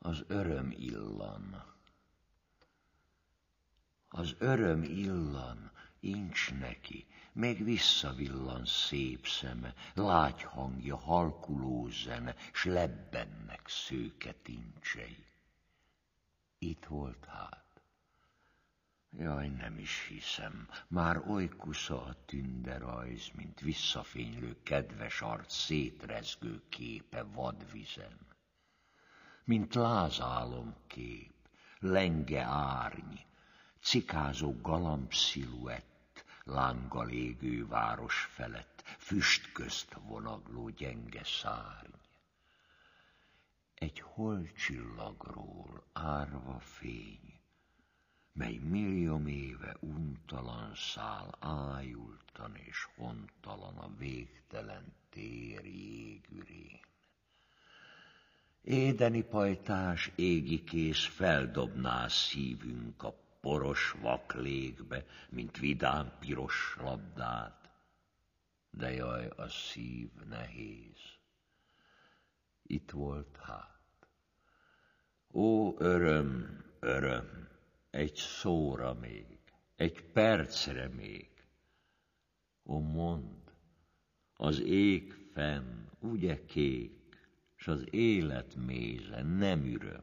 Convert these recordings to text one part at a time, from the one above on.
Az öröm illan. Az öröm illan, incs neki, még visszavillan szép szeme, lágy hangja, halkuló zene, s lebbennek szőke tincsei. Itt volt hát. Jaj, nem is hiszem, már oly kusza a tünde rajz, mint visszafénylő kedves arc szétrezgő képe vadvizen. Mint lázálomkép, lenge árny, cikázó galamb sziluett, lánggal égő város felett, füst közt vonagló gyenge szárny. Egy holcsillagról árva fény, mely millióm éve untalan száll, ájultan és hontalan a végtelen tér jégürén. Édeni pajtás égikész feldobná szívünk a poros vak légbe, mint vidám piros labdát, de jaj, a szív nehéz. Itt volt hát. Ó, öröm, öröm, egy szóra még, egy percre még. Ó, mondd, az ég fenn, ugye kék, s az élet méze nem üröm.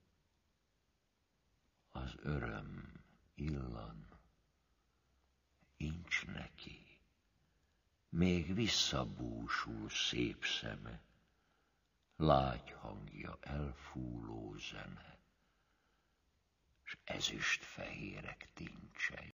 Az öröm illan, incs neki, még visszabúsul szép szeme, lágy hangja, elfúló zene, s ezüstfehérek tincsei.